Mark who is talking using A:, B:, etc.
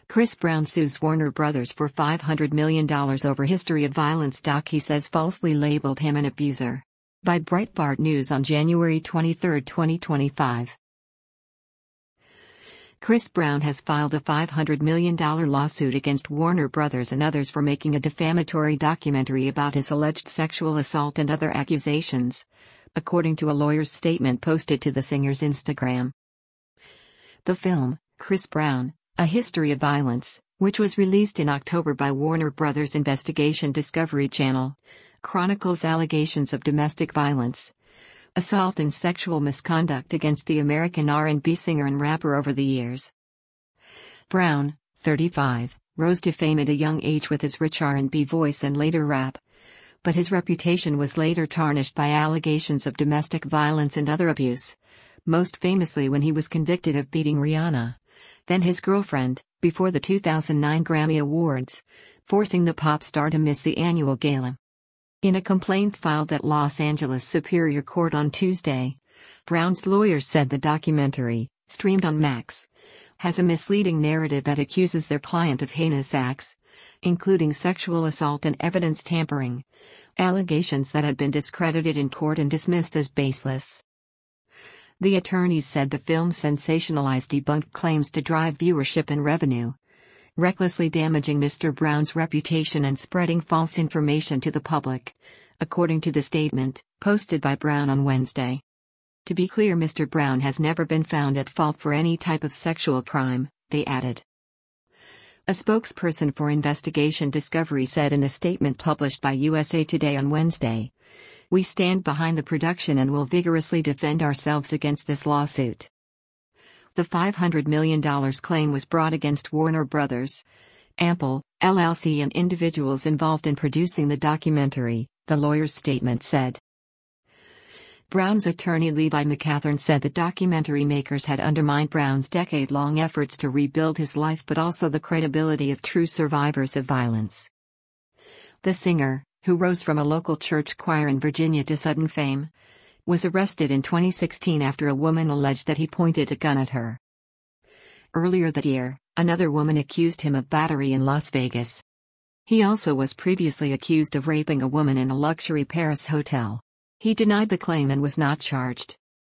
A: Chris Brown sues Warner Brothers for $500 million over history of violence. He says falsely labeled him an abuser. By Breitbart News on January 23, 2025. Chris Brown has filed a $500 million lawsuit against Warner Brothers and others for making a defamatory documentary about his alleged sexual assault and other accusations, according to a lawyer's statement posted to the singer's Instagram. The film, Chris Brown: A History of Violence, which was released in October by Warner Brothers Investigation Discovery Channel, chronicles allegations of domestic violence, assault and sexual misconduct against the American R&B singer and rapper over the years. Brown, 35, rose to fame at a young age with his rich R&B voice and later rap, but his reputation was later tarnished by allegations of domestic violence and other abuse, most famously when he was convicted of beating Rihanna, then his girlfriend, before the 2009 Grammy Awards, forcing the pop star to miss the annual gala. In a complaint filed at Los Angeles Superior Court on Tuesday, Brown's lawyers said the documentary, streamed on Max, has a misleading narrative that accuses their client of heinous acts, including sexual assault and evidence tampering, allegations that had been discredited in court and dismissed as baseless. The attorneys said the film sensationalized debunked claims to drive viewership and revenue, recklessly damaging Mr. Brown's reputation and spreading false information to the public, according to the statement, posted by Brown on Wednesday. To be clear, Mr. Brown has never been found at fault for any type of sexual crime, they added. A spokesperson for Investigation Discovery said in a statement published by USA Today on Wednesday, "We stand behind the production and will vigorously defend ourselves against this lawsuit." The $500 million claim was brought against Warner Brothers, Ample, LLC and individuals involved in producing the documentary, the lawyer's statement said. Brown's attorney Levi McCathern said the documentary makers had undermined Brown's decade-long efforts to rebuild his life but also the credibility of true survivors of violence. The singer, who rose from a local church choir in Virginia to sudden fame, was arrested in 2016 after a woman alleged that he pointed a gun at her. Earlier that year, another woman accused him of battery in Las Vegas. He also was previously accused of raping a woman in a luxury Paris hotel. He denied the claim and was not charged.